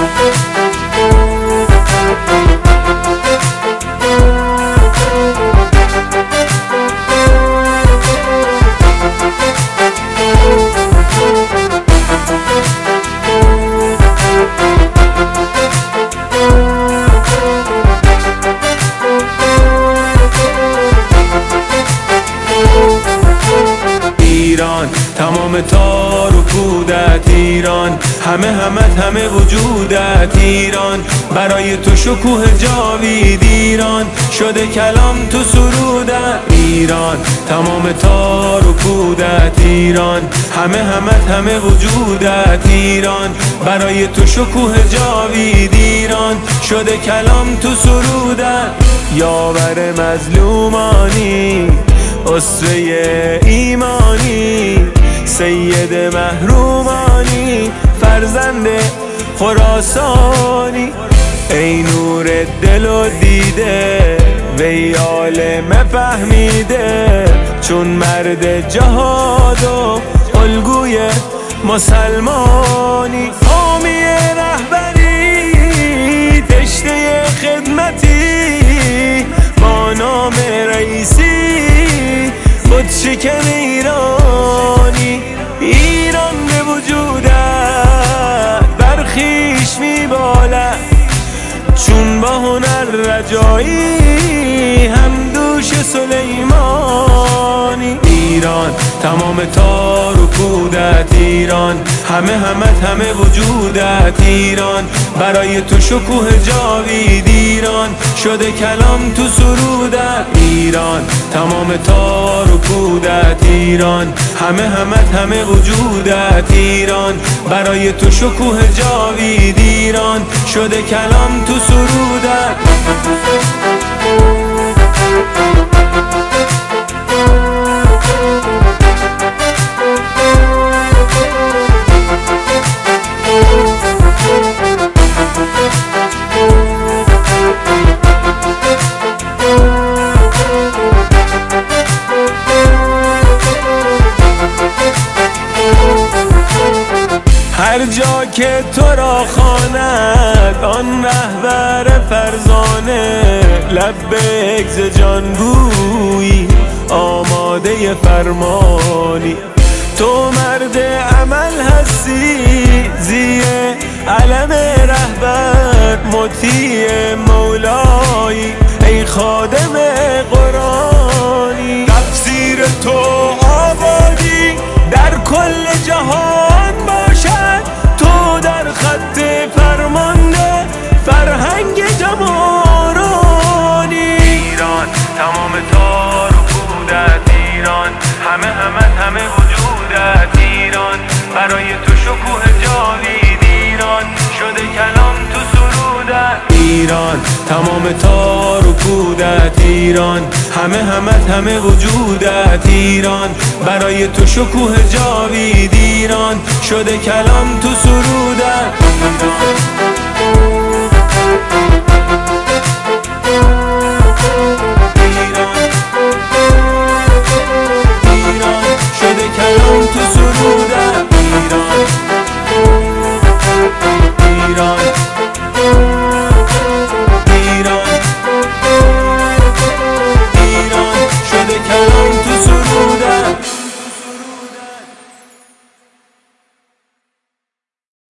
ایران تمام تار و پودت، ایران همه وجودت، ایران برای تو شکوه جاوید، ایران شده کلام تو سرودت، ایران تمام تار و پودت، ایران همه وجودت، ایران برای تو شکوه جاوید، ایران شده کلام تو سرودت. یاور مظلومانی، اسوه ایمانی، سید محرومانی، فرزند خراسانی، ای نور دل و دیده وی عالم فهمیده، چون مرد جهاد و الگوی مسلمانی، حامی رهبری تشنه خدمتی، با نام رئیسی خود شکن ایرانی، ایران به وجودت برخیش میبالد، چون با هنر رجایی همدوش سلیمانی، ایران تمام تار و پودت، ایران همه وجودت، ایران برای تو شکوه جاوید، ایران شده کلام تو سرودت، ایران تمام تار و پودت، ایران همه وجودت، ایران برای تو شکوه جاوید، ایران شده کلام تو سرودت. هر جا که تو را خواند آن رهبر فرزانه، لبیک ز جان گویی آماده فرمانی، تو مرد عمل هستی زیر علم رهبر، مطیع مولایی ای خادم قرآنی، تفسیر تو آبادی در کل جهان باشد، تو در خط فرمانده فرهنگ جمارانی، ایران تمام تار و پودت، ایران همه وجودت، ایران برای تو شکوه جاوید، ایران شده کلام تو سرودت، ایران تمام تار و پودت، ایران همه وجودت، ایران برای تو شکوه جاوید، ایران شده کلام تو سرودت.